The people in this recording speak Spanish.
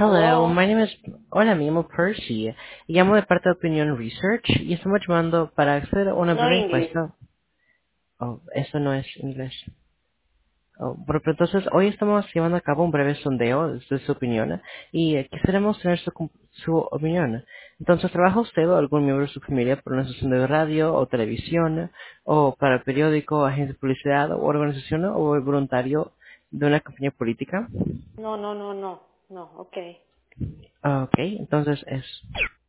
Hello, Aló. my name is... Hola, me llamo Percy. Llamo de parte de Opinion Research y estamos llamando para hacer una No breve inglés. encuesta. Oh, eso no es inglés. Oh, pero entonces, hoy estamos llevando a cabo un breve sondeo de su opinión y quisiéramos tener su opinión. Entonces, ¿trabaja usted o algún miembro de su familia por una estación de radio o televisión o para periódico, agencia de publicidad o organización o voluntario de una campaña política? No, no, no, no. No, ok. Ah, ok, entonces es...